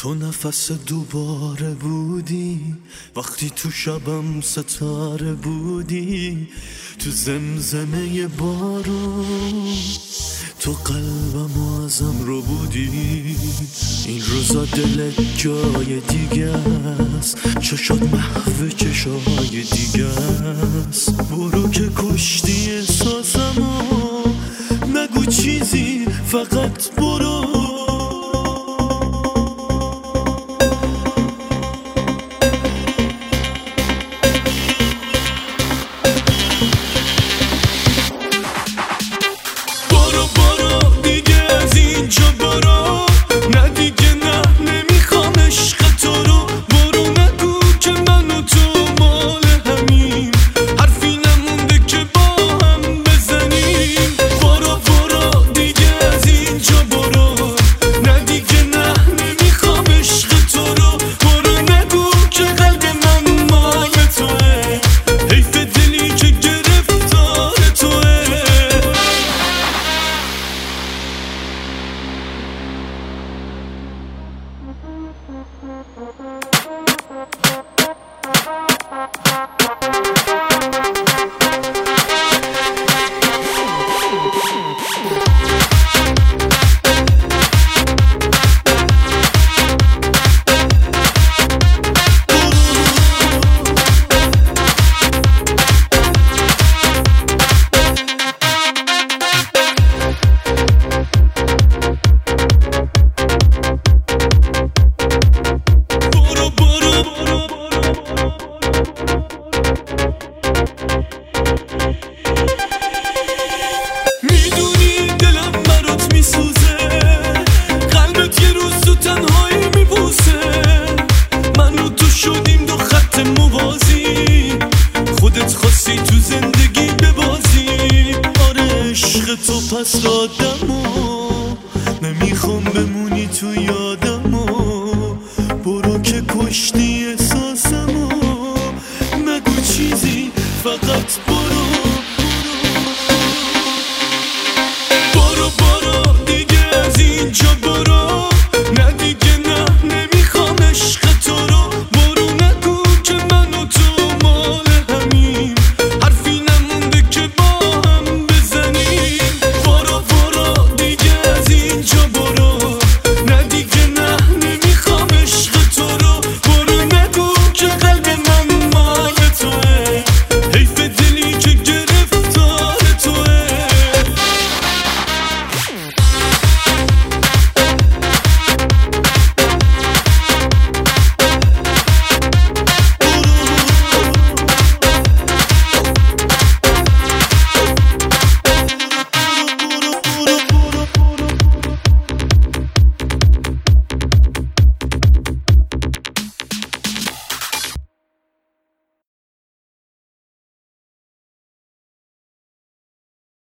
تو نفس دوباره بودی وقتی تو شبم ستاره بودی، تو زمزمه بارون تو قلبم ازم رو بودی. این روزا دلت جای دیگه است، چشات محو چشای دیگه است. برو که کشتی احساسمو، نگو چیزی فقط برو. خواستی تو زندگی ببازی، آره عشق تو پس دادمو، نمیخوام بمونی تو یادمو. برو که کشتی